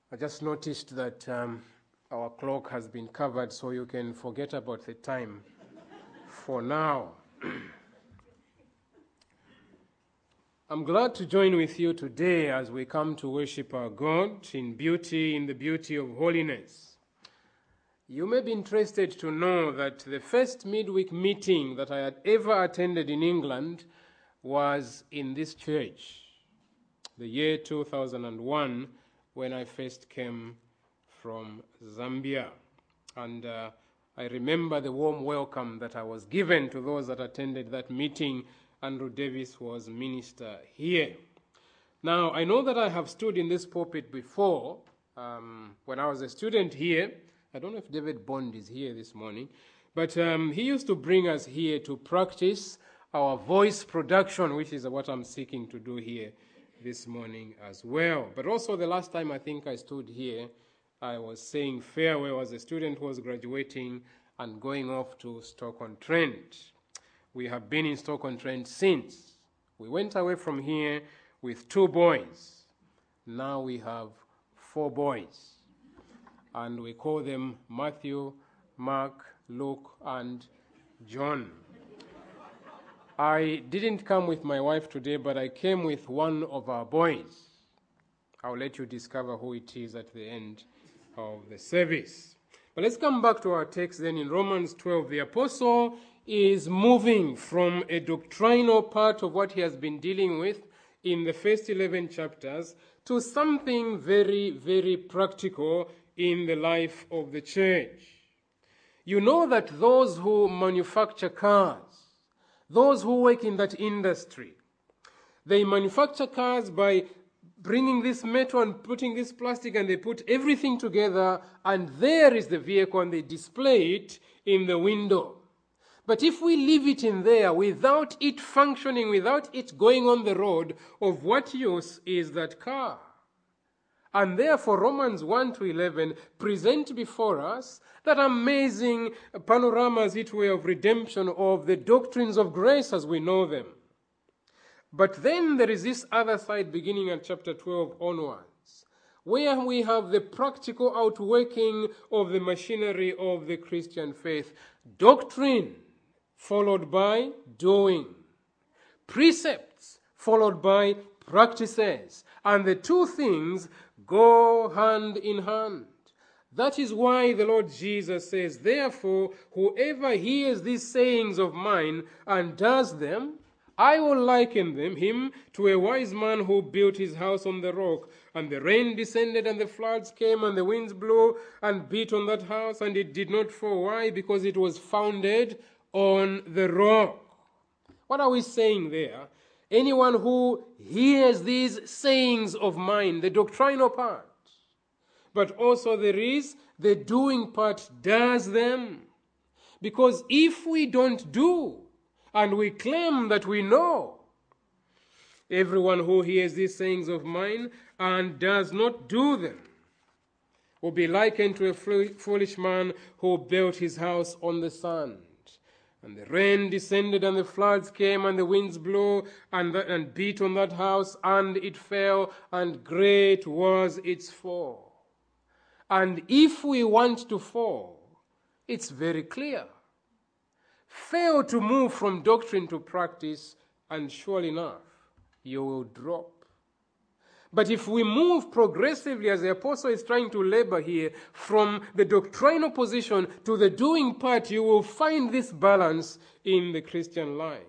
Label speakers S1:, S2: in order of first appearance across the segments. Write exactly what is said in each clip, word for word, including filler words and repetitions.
S1: I just noticed that um, our clock has been covered, so you can forget about the time for now. I'm glad to join with you today as we come to worship our God in beauty, in the beauty of holiness. You may be interested to know that the first midweek meeting that I had ever attended in England was in this church, the year two thousand one, when I first came from Zambia. And uh, I remember the warm welcome that I was given to those that attended that meeting. Andrew Davis was minister here. Now, I know that I have stood in this pulpit before um, when I was a student here. I don't know if David Bond is here this morning, but um, he used to bring us here to practice our voice production, which is what I'm seeking to do here this morning as well. But also the last time I think I stood here, I was saying farewell as a student who was graduating and going off to Stoke-on-Trent. We have been in Stoke-on-Trent since. We went away from here with two boys. Now we have four boys. And we call them Matthew, Mark, Luke, and John. I didn't come with my wife today, but I came with one of our boys. I'll let you discover who it is at the end of the service. But let's come back to our text then in Romans twelve. The apostle is moving from a doctrinal part of what he has been dealing with in the first eleven chapters to something very, very practical in the life of the church. You know that those who manufacture cars, those who work in that industry, they manufacture cars by bringing this metal and putting this plastic, and they put everything together, and there is the vehicle, and they display it in the window. But if we leave it in there without it functioning, without it going on the road, of what use is that car? And therefore Romans one to eleven present before us that amazing panorama, as it were, of redemption, of the doctrines of grace as we know them. But then there is this other side beginning at chapter twelve onwards, where we have the practical outworking of the machinery of the Christian faith. Doctrine followed by doing. Precepts followed by practices. And the two things go hand in hand. That is why the Lord Jesus says, therefore, whoever hears these sayings of mine and does them, I will liken them, him, to a wise man who built his house on the rock. And the rain descended, and the floods came, and the winds blew and beat on that house, and it did not fall. Why? Because it was founded on the rock. What are we saying there? Anyone who hears these sayings of mine, the doctrinal part, but also there is the doing part, does them. Because if we don't do, and we claim that we know, everyone who hears these sayings of mine and does not do them will be likened to a foolish man who built his house on the sand. And the rain descended, and the floods came, and the winds blew and, the, and beat on that house, and it fell, and great was its fall. And if we want to fall, it's very clear. Fail to move from doctrine to practice, and sure enough, you will drop. But if we move progressively, as the apostle is trying to labor here, from the doctrinal position to the doing part, you will find this balance in the Christian life.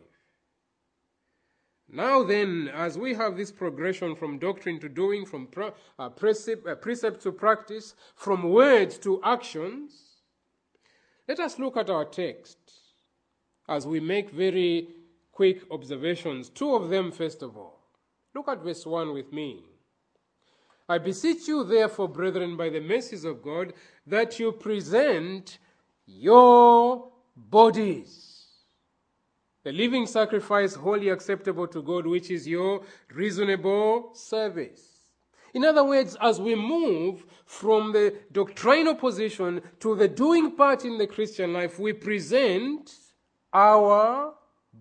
S1: Now then, as we have this progression from doctrine to doing, from pro, uh, precept, uh, precept to practice, from words to actions, let us look at our text as we make very quick observations. Two of them, first of all. Look at verse one with me. I beseech you, therefore, brethren, by the mercies of God, that you present your bodies, a living sacrifice, wholly acceptable to God, which is your reasonable service. In other words, as we move from the doctrinal position to the doing part in the Christian life, we present our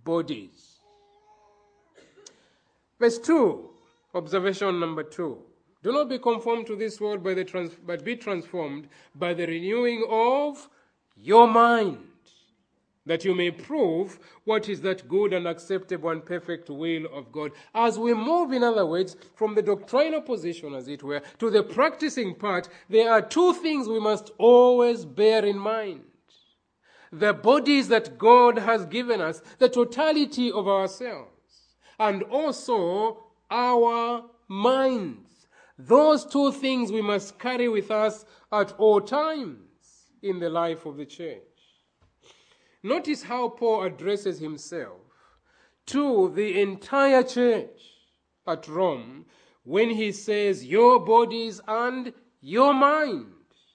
S1: bodies. Verse two, observation number two. Do not be conformed to this world, by the trans- but be transformed by the renewing of your mind, that you may prove what is that good and acceptable and perfect will of God. As we move, in other words, from the doctrinal position, as it were, to the practicing part, there are two things we must always bear in mind. The bodies that God has given us, the totality of ourselves, and also our minds. Those two things we must carry with us at all times in the life of the church. Notice how Paul addresses himself to the entire church at Rome when he says, your bodies and your mind.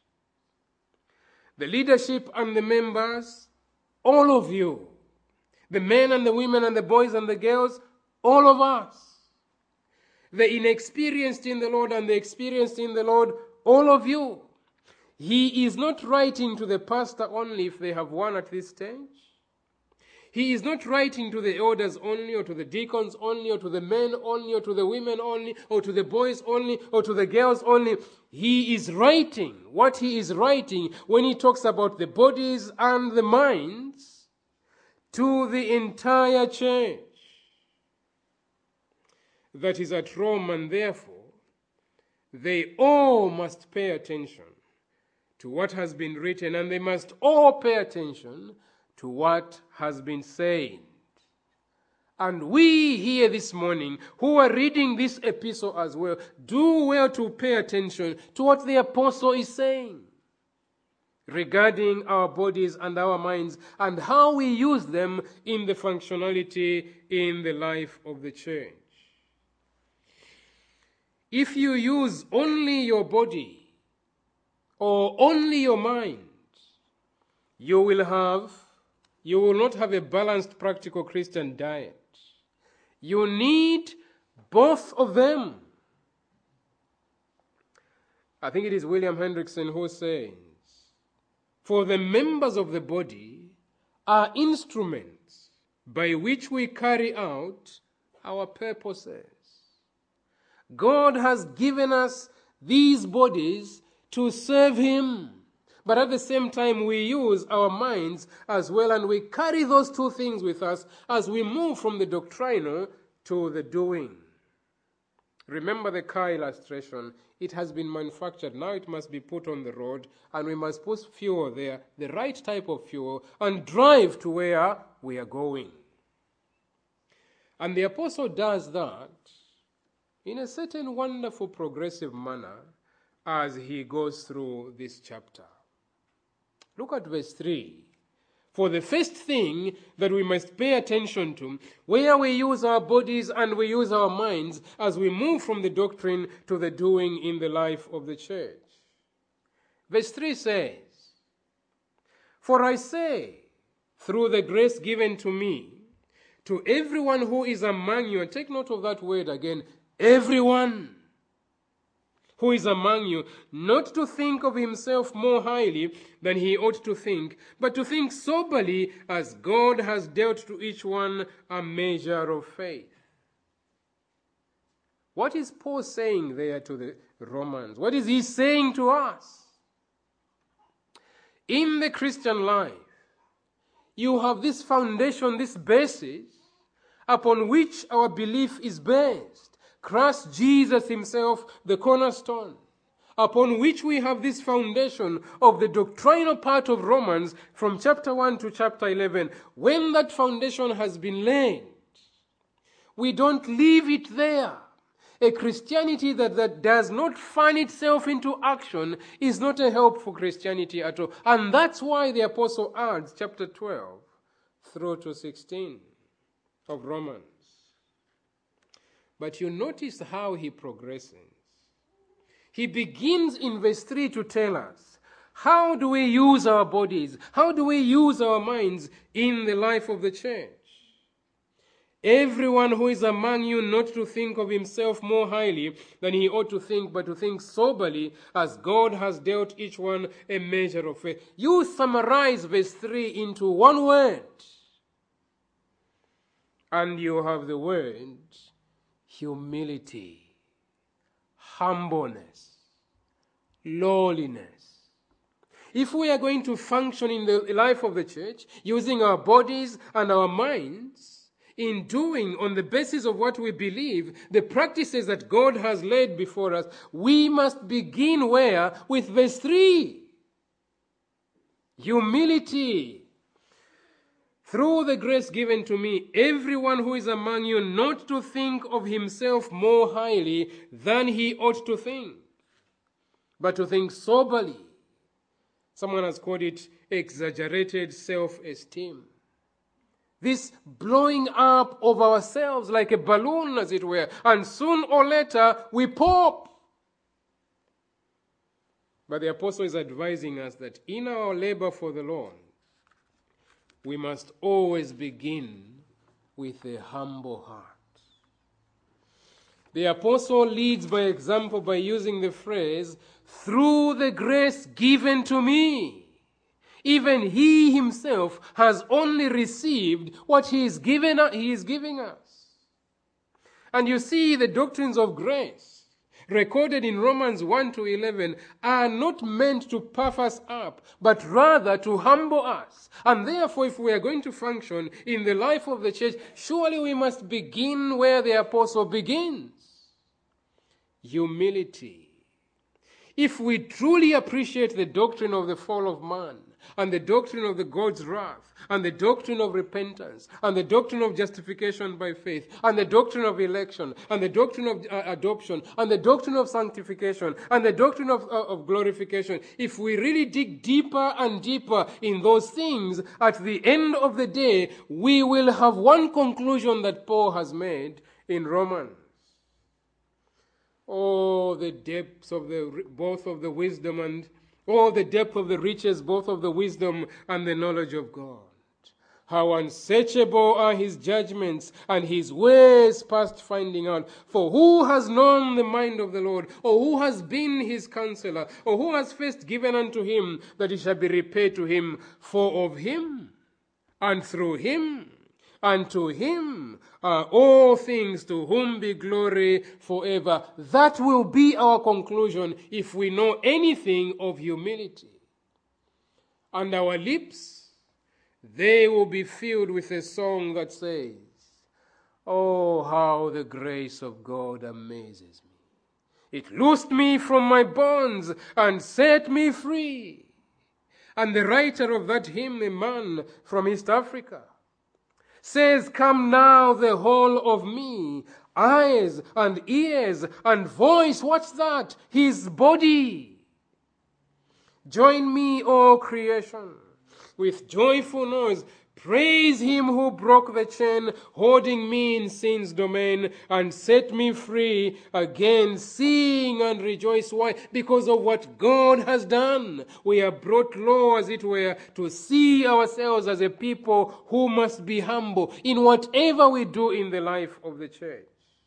S1: The leadership and the members, all of you. The men and the women and the boys and the girls, all of us. The inexperienced in the Lord and the experienced in the Lord, all of you. He is not writing to the pastor only if they have one at this stage. He is not writing to the elders only, or to the deacons only, or to the men only, or to the women only, or to the boys only, or to the girls only. He is writing, what he is writing when he talks about the bodies and the minds, to the entire church that is at Rome, and therefore they all must pay attention to what has been written, and they must all pay attention to what has been said. And we here this morning, who are reading this epistle as well, do well to pay attention to what the apostle is saying regarding our bodies and our minds, and how we use them in the functionality in the life of the church. If you use only your body or only your mind, you will have, you will not have a balanced, practical Christian diet. You need both of them. I think it is William Hendrickson who says, for the members of the body are instruments by which we carry out our purposes. God has given us these bodies to serve Him. But at the same time, we use our minds as well, and we carry those two things with us as we move from the doctrinal to the doing. Remember the car illustration. It has been manufactured. Now it must be put on the road, and we must put fuel there, the right type of fuel, and drive to where we are going. And the apostle does that in a certain wonderful progressive manner as he goes through this chapter. Look at verse three. For the first thing that we must pay attention to, where we use our bodies and we use our minds as we move from the doctrine to the doing in the life of the church. Verse three says, for I say, through the grace given to me, to everyone who is among you, and take note of that word again, everyone who is among you, not to think of himself more highly than he ought to think, but to think soberly as God has dealt to each one a measure of faith. What is Paul saying there to the Romans? What is he saying to us? In the Christian life, you have this foundation, this basis, upon which our belief is based. Christ Jesus himself, the cornerstone, upon which we have this foundation of the doctrinal part of Romans from chapter one to chapter eleven. When that foundation has been laid, we don't leave it there. A Christianity that, that does not fan itself into action is not a helpful Christianity at all. And that's why the apostle adds chapter twelve through to sixteen of Romans. But you notice how he progresses. He begins in verse three to tell us, how do we use our bodies? How do we use our minds in the life of the church? Everyone who is among you not to think of himself more highly than he ought to think, but to think soberly as God has dealt each one a measure of faith. You summarize verse three into one word, and you have the word humility. humbleness, lowliness. If we are going to function in the life of the church, using our bodies and our minds, in doing, on the basis of what we believe, the practices that God has laid before us, we must begin where? With verse three. Humility. Through the grace given to me, everyone who is among you not to think of himself more highly than he ought to think, but to think soberly. Someone has called it exaggerated self-esteem. This blowing up of ourselves like a balloon, as it were, and soon or later we pop. But the apostle is advising us that in our labor for the Lord, we must always begin with a humble heart. The apostle leads by example by using the phrase, through the grace given to me. Even he himself has only received what he is given, he is giving us. And you see, the doctrines of grace recorded in Romans one to eleven are not meant to puff us up, but rather to humble us. And therefore, if we are going to function in the life of the church, surely we must begin where the apostle begins. Humility. If we truly appreciate the doctrine of the fall of man, and the doctrine of the God's wrath, and the doctrine of repentance, and the doctrine of justification by faith, and the doctrine of election, and the doctrine of uh, adoption, and the doctrine of sanctification, and the doctrine of, uh, of glorification, if we really dig deeper and deeper in those things, at the end of the day, we will have one conclusion that Paul has made in Romans. Oh, the depths of the both of the wisdom and oh, the depth of the riches, both of the wisdom and the knowledge of God. How unsearchable are his judgments and his ways past finding out. For who has known the mind of the Lord, or who has been his counselor, or who has first given unto him that it shall be repaid to him? For of him and through him and to him are all things, to whom be glory forever. That will be our conclusion if we know anything of humility. And our lips, they will be filled with a song that says, oh, how the grace of God amazes me. It loosed me from my bonds and set me free. And the writer of that hymn, a man from East Africa, says, come now the whole of me, eyes and ears and voice. What's that? His body. Join me, O creation, with joyful noise. Praise him who broke the chain, holding me in sin's domain, and set me free again. Sing and rejoice. Why? Because of what God has done. We are brought low, as it were, to see ourselves as a people who must be humble in whatever we do in the life of the church.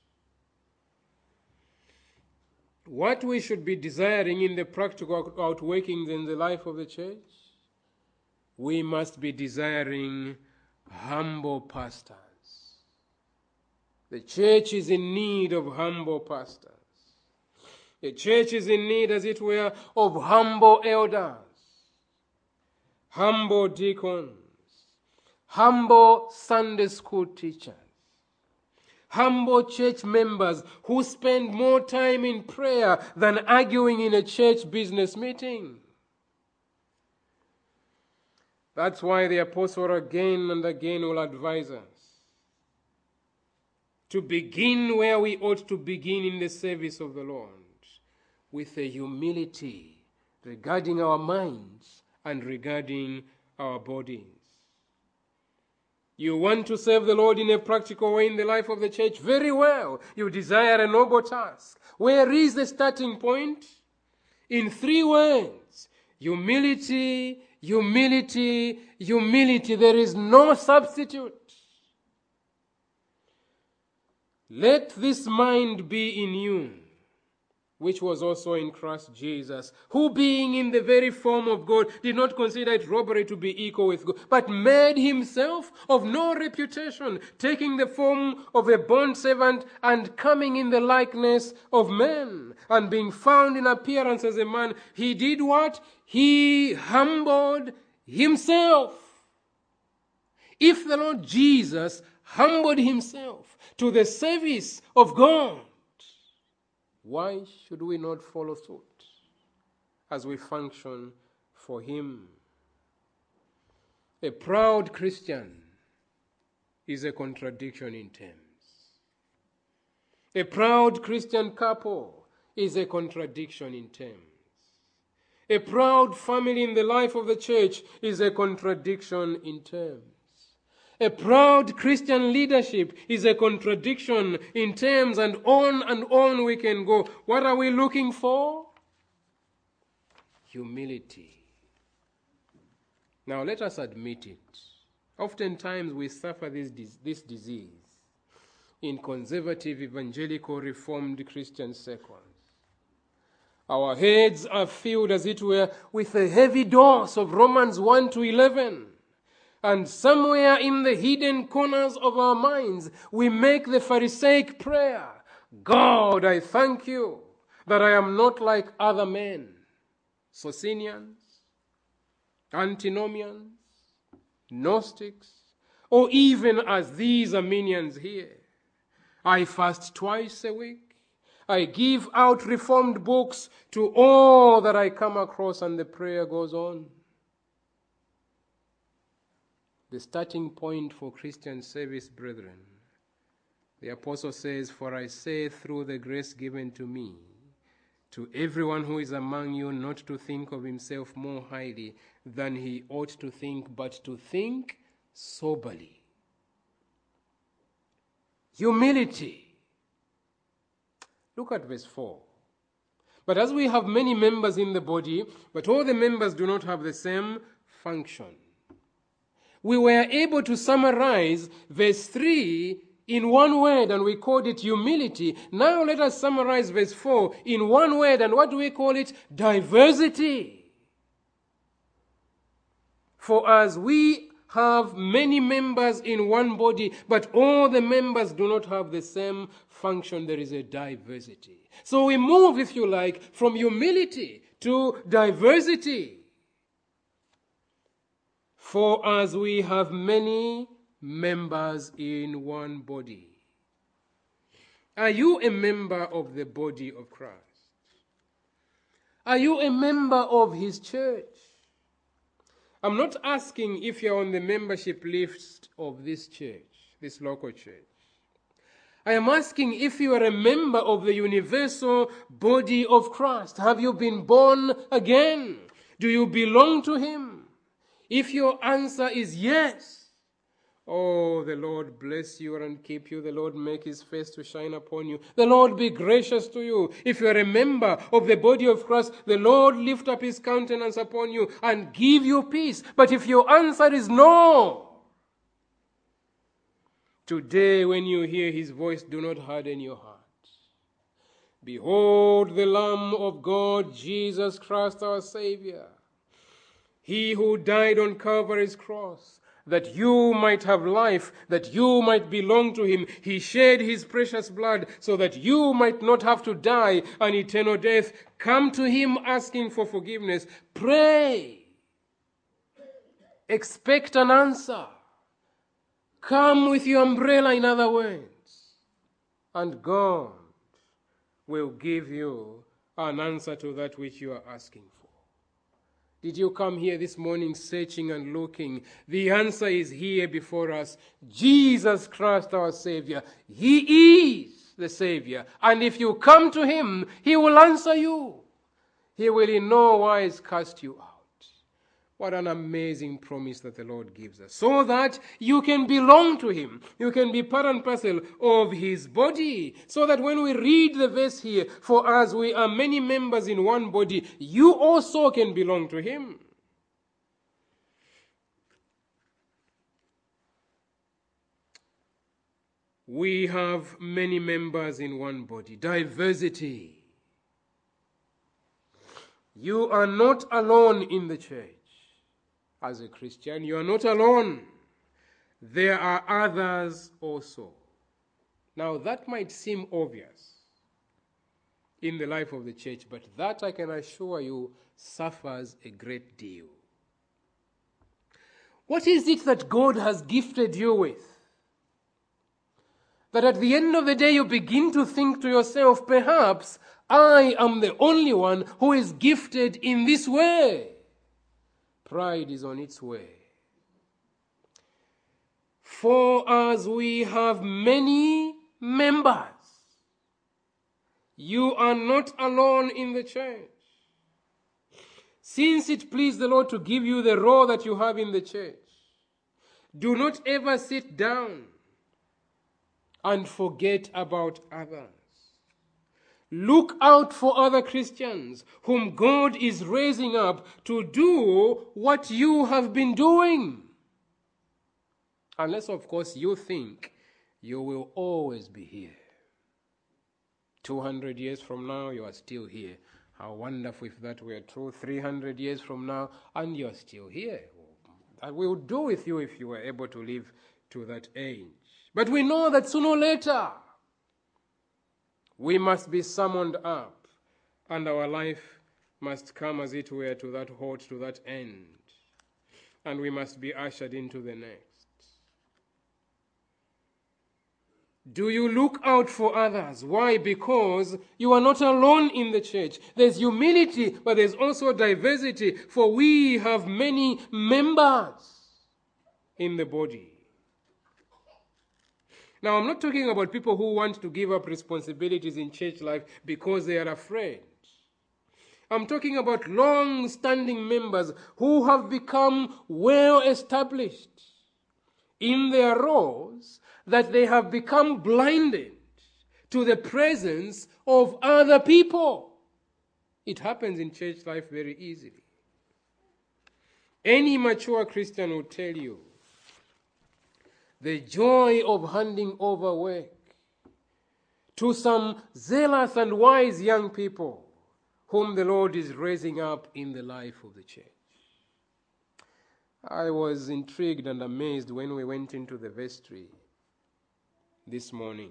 S1: What we should be desiring in the practical outworkings in the life of the church, we must be desiring humble pastors. The church is in need of humble pastors. The church is in need, as it were, of humble elders, humble deacons, humble Sunday school teachers, humble church members who spend more time in prayer than arguing in a church business meeting. That's why the apostle again and again will advise us to begin where we ought to begin in the service of the Lord, with a humility regarding our minds and regarding our bodies. You want to serve the Lord in a practical way in the life of the church? Very well. You desire a noble task. Where is the starting point? In three words: humility, humility, humility. There is no substitute. Let this mind be in you, which was also in Christ Jesus, who being in the very form of God did not consider it robbery to be equal with God, but made himself of no reputation, taking the form of a bondservant and coming in the likeness of men. And being found in appearance as a man, he did what? He humbled himself. If the Lord Jesus humbled himself to the service of God, why should we not follow suit as we function for him? A proud Christian is a contradiction in terms. A proud Christian couple is a contradiction in terms. A proud family in the life of the church is a contradiction in terms. A proud Christian leadership is a contradiction in terms, and on and on we can go. What are we looking for? Humility. Now let us admit it. Oftentimes we suffer this, this disease in conservative, evangelical, reformed Christian circles. Our heads are filled, as it were, with a heavy dose of Romans one to eleven. And somewhere in the hidden corners of our minds, we make the Pharisaic prayer, God, I thank you that I am not like other men, Socinians, Antinomians, Gnostics, or even as these Arminians here. I fast twice a week. I give out reformed books to all that I come across, and the prayer goes on. The starting point for Christian service, brethren, the apostle says, for I say through the grace given to me, to everyone who is among you, not to think of himself more highly than he ought to think, but to think soberly. Humility. Look at verse four. But as we have many members in the body, but all the members do not have the same function. We were able to summarize verse three in one word, and we called it humility. Now let us summarize verse four in one word, and what do we call it? Diversity. For as we have many members in one body, but all the members do not have the same function, there is a diversity. So we move, if you like, from humility to diversity. For as we have many members in one body. Are you a member of the body of Christ? Are you a member of his church? I'm not asking if you're on the membership list of this church, this local church. I am asking if you are a member of the universal body of Christ. Have you been born again? Do you belong to him? If your answer is yes, oh, the Lord bless you and keep you. The Lord make his face to shine upon you. The Lord be gracious to you. If you are a member of the body of Christ, the Lord lift up his countenance upon you and give you peace. But if your answer is no, today when you hear his voice, do not harden your heart. Behold the Lamb of God, Jesus Christ our Savior. He who died on Calvary's cross, that you might have life, that you might belong to him. He shed his precious blood so that you might not have to die an eternal death. Come to him asking for forgiveness. Pray. Expect an answer. Come with your umbrella, in other words. And God will give you an answer to that which you are asking for. Did you come here this morning searching and looking? The answer is here before us. Jesus Christ our Savior. He is the Savior. And if you come to him, he will answer you. He will in no wise cast you out. What an amazing promise that the Lord gives us. So that you can belong to him. You can be part and parcel of his body. So that when we read the verse here, for as we are many members in one body, you also can belong to him. We have many members in one body. Diversity. You are not alone in the church. As a Christian, you are not alone. There are others also. Now, that might seem obvious in the life of the church, but that, I can assure you, suffers a great deal. What is it that God has gifted you with? That at the end of the day you begin to think to yourself, perhaps I am the only one who is gifted in this way. Pride is on its way. For as we have many members, you are not alone in the church. Since it pleased the Lord to give you the role that you have in the church, do not ever sit down and forget about others. Look out for other Christians whom God is raising up to do what you have been doing. Unless, of course, you think you will always be here. two hundred years from now, you are still here. How wonderful if that were true. three hundred years from now, and you are still here. I will do with you if you were able to live to that age. But we know that sooner or later, we must be summoned up, and our life must come, as it were, to that halt, to that end. And we must be ushered into the next. Do you look out for others? Why? Because you are not alone in the church. There's humility, but there's also diversity, for we have many members in the body. Now, I'm not talking about people who want to give up responsibilities in church life because they are afraid. I'm talking about long-standing members who have become well established in their roles, that they have become blinded to the presence of other people. It happens in church life very easily. Any mature Christian will tell you the joy of handing over work to some zealous and wise young people whom the Lord is raising up in the life of the church. I was intrigued and amazed when we went into the vestry this morning.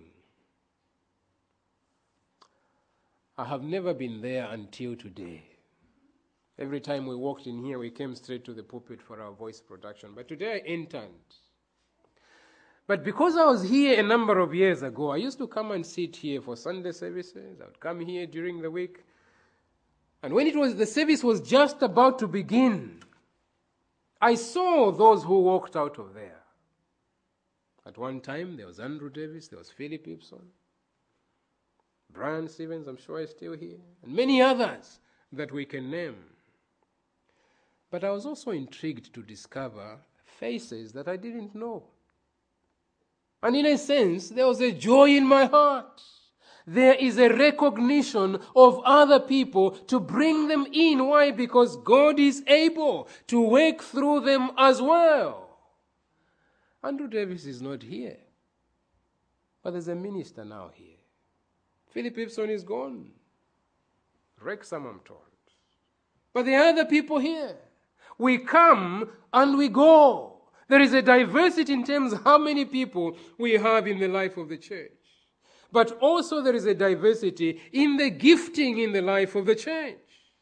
S1: I have never been there until today. Every time we walked in here, we came straight to the pulpit for our voice production. But today I entered. But because I was here a number of years ago, I used to come and sit here for Sunday services. I would come here during the week. And when it was the service was just about to begin, I saw those who walked out of there. At one time, there was Andrew Davis, there was Philip Ibson, Brian Stevens, I'm sure is still here, and many others that we can name. But I was also intrigued to discover faces that I didn't know. And in a sense, there was a joy in my heart. There is a recognition of other people to bring them in. Why? Because God is able to work through them as well. Andrew Davis is not here, but there's a minister now here. Philip Ibson is gone. Wrexham, I'm told. But there are other people here. We come and we go. There is a diversity in terms of how many people we have in the life of the church. But also there is a diversity in the gifting in the life of the church.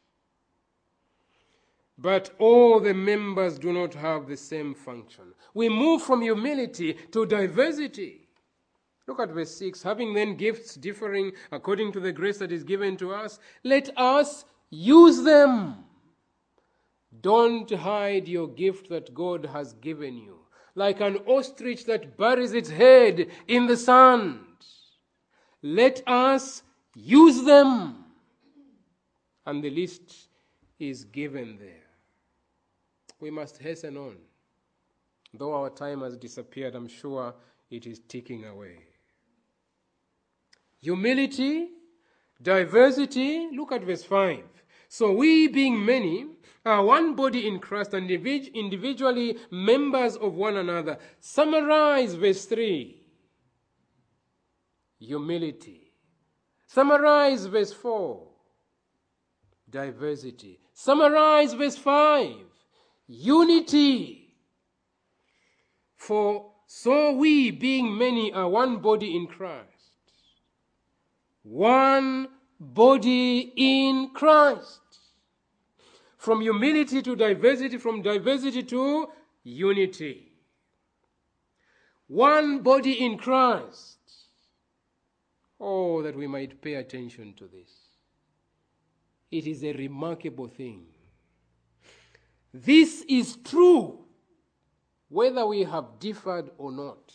S1: But all the members do not have the same function. We move from humility to diversity. Look at verse six. Having then gifts differing according to the grace that is given to us, let us use them. Don't hide your gift that God has given you, like an ostrich that buries its head in the sand. Let us use them. And the list is given there. We must hasten on. Though our time has disappeared, I'm sure it is ticking away. Humility, diversity. Look at verse five. So we, being many, are one body in Christ and individually members of one another. Summarize verse three. Humility. Summarize verse four. diversity. Summarize verse five. Unity. For so we, being many, are one body in Christ. One body in Christ. From humility to diversity, from diversity to unity. One body in Christ. Oh, that we might pay attention to this. It is a remarkable thing. This is true, whether we have differed or not.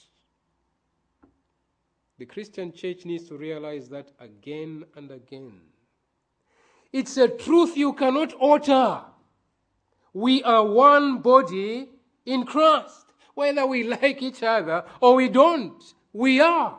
S1: The Christian church needs to realize that again and again. It's a truth you cannot alter. We are one body in Christ. Whether we like each other or we don't, we are.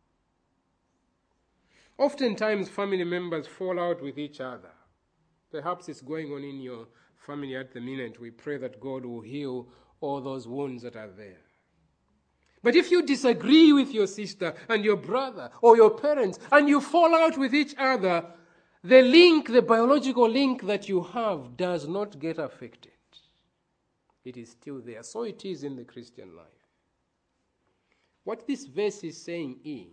S1: Oftentimes family members fall out with each other. Perhaps it's going on in your family at the minute. We pray that God will heal all those wounds that are there. But if you disagree with your sister and your brother or your parents and you fall out with each other, the link, the biological link that you have does not get affected. It is still there. So it is in the Christian life. What this verse is saying is,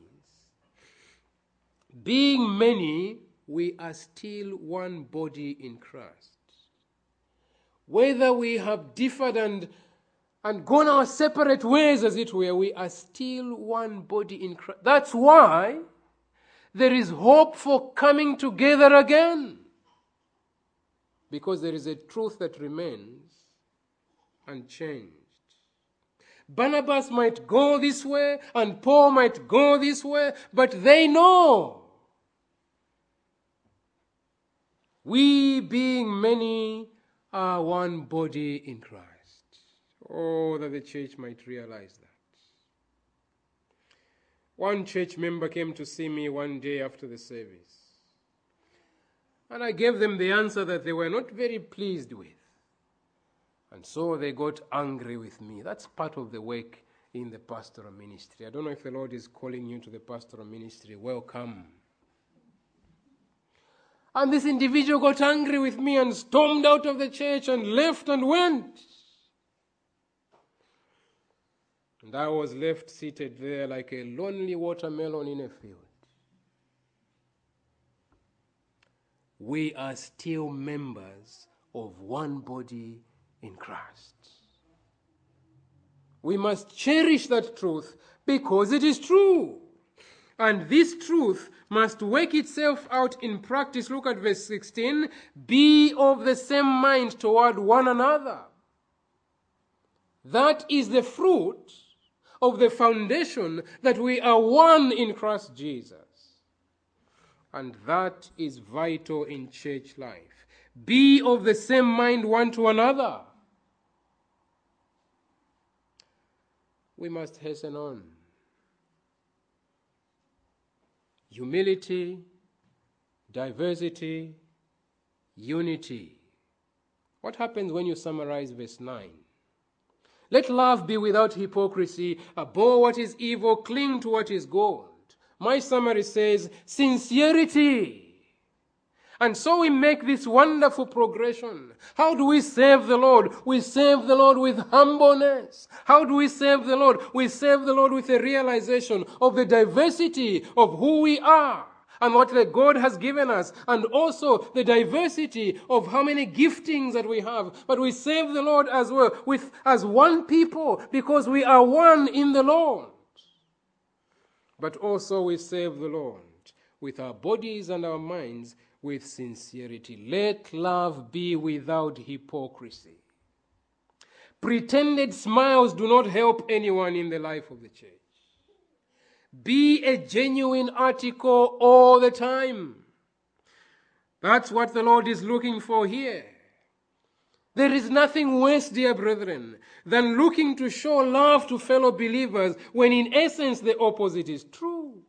S1: being many, we are still one body in Christ. Whether we have differed and, and gone our separate ways, as it were, we are still one body in Christ. That's why there is hope for coming together again. Because there is a truth that remains unchanged. Barnabas might go this way and Paul might go this way, but they know. We, being many, are one body in Christ. Oh, that the church might realize that. One church member came to see me one day after the service. And I gave them the answer that they were not very pleased with. And so they got angry with me. That's part of the work in the pastoral ministry. I don't know if the Lord is calling you to the pastoral ministry. Welcome. And this individual got angry with me and stormed out of the church and left and went. And I was left seated there like a lonely watermelon in a field. We are still members of one body in Christ. We must cherish that truth because it is true. And this truth must work itself out in practice. Look at verse sixteen. Be of the same mind toward one another. That is the fruit of the foundation that we are one in Christ Jesus. And that is vital in church life. Be of the same mind one to another. We must hasten on. Humility, diversity, unity. What happens when you summarize verse nine? Let love be without hypocrisy. Abhor what is evil, cling to what is good. My summary says sincerity. And so we make this wonderful progression. How do we serve the Lord? We serve the Lord with humbleness. How do we serve the Lord? We serve the Lord with a realization of the diversity of who we are and what the God has given us, and also the diversity of how many giftings that we have. But we serve the Lord as well with as one people because we are one in the Lord. But also we serve the Lord with our bodies and our minds with sincerity. Let love be without hypocrisy. Pretended smiles do not help anyone in the life of the church. Be a genuine article all the time. That's what the Lord is looking for here. There is nothing worse, dear brethren, than looking to show love to fellow believers when in essence the opposite is true.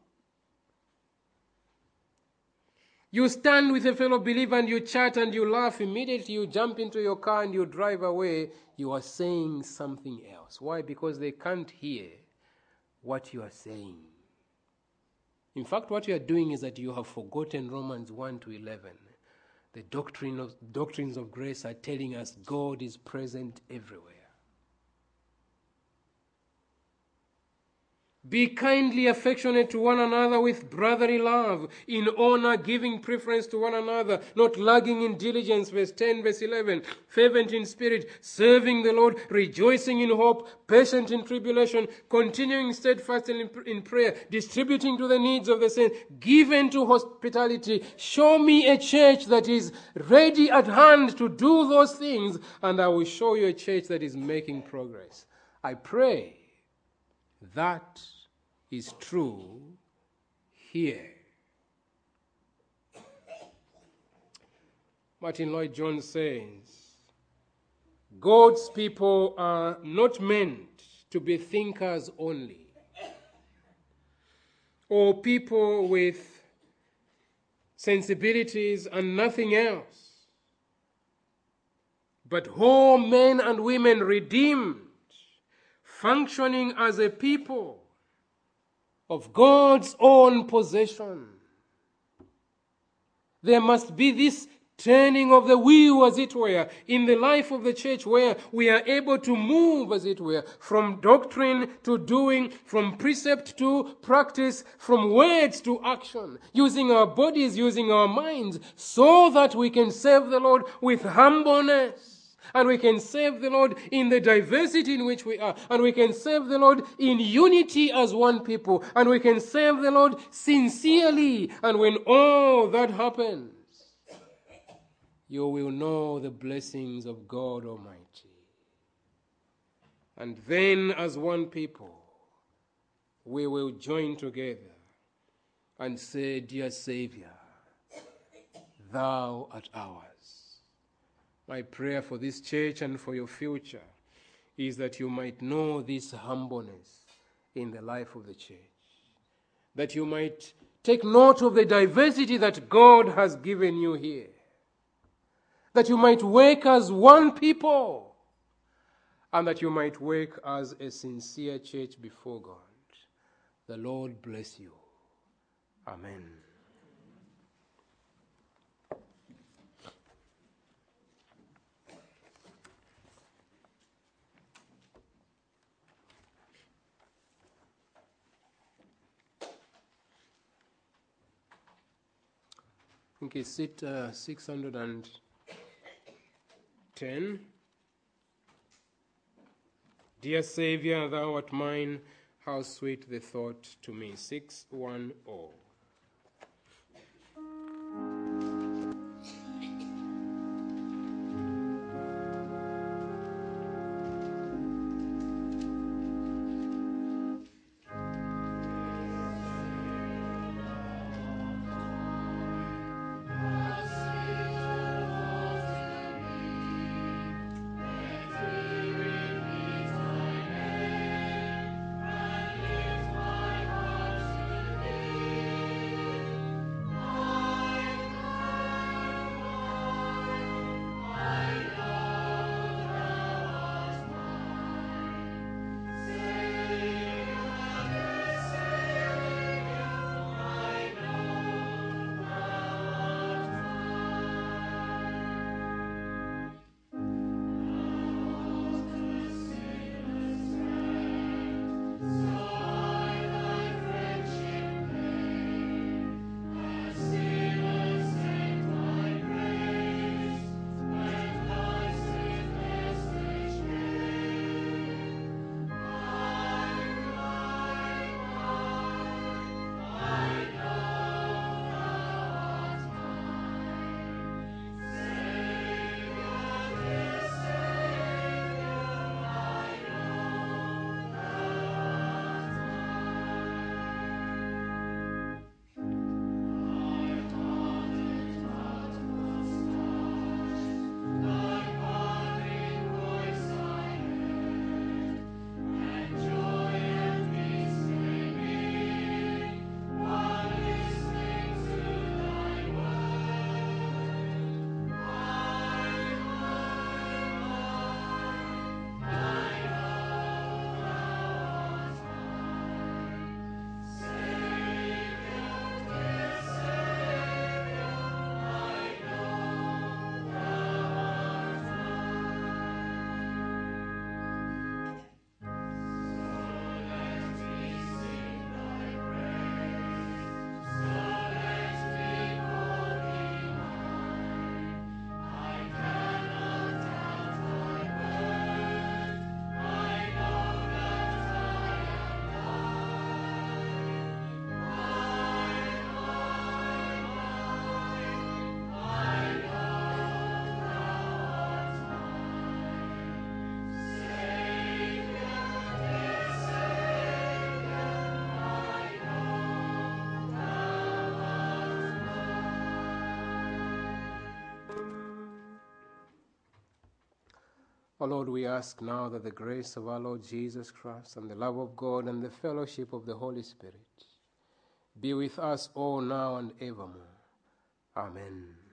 S1: You stand with a fellow believer and you chat and you laugh. Immediately you jump into your car and you drive away. You are saying something else. Why? Because they can't hear what you are saying. In fact, what you are doing is that you have forgotten Romans one to eleven. The doctrine of, doctrines of grace are telling us God is present everywhere. Be kindly affectionate to one another with brotherly love, in honor, giving preference to one another, not lagging in diligence, verse ten, verse eleven, fervent in spirit, serving the Lord, rejoicing in hope, patient in tribulation, continuing steadfast in, in prayer, distributing to the needs of the saints, given to hospitality. Show me a church that is ready at hand to do those things, and I will show you a church that is making progress. I pray that is true here. Martin Lloyd-Jones says, God's people are not meant to be thinkers only, or people with sensibilities and nothing else, but whole men and women redeemed, functioning as a people of God's own possession. There must be this turning of the wheel, as it were, in the life of the church, where we are able to move, as it were, from doctrine to doing, from precept to practice, from words to action, using our bodies, using our minds, so that we can serve the Lord with humbleness. And we can serve the Lord in the diversity in which we are. And we can serve the Lord in unity as one people. And we can serve the Lord sincerely. And when all that happens, you will know the blessings of God Almighty. And then as one people, we will join together and say, Dear Savior, thou art ours. My prayer for this church and for your future is that you might know this humbleness in the life of the church. That you might take note of the diversity that God has given you here. That you might work as one people. And that you might work as a sincere church before God. The Lord bless you. Amen. I think it's it uh, six hundred ten. Dear Savior, thou art mine, how sweet the thought to me. six one zero. O Lord, we ask now that the grace of our Lord Jesus Christ and the love of God and the fellowship of the Holy Spirit be with us all now and evermore. Amen.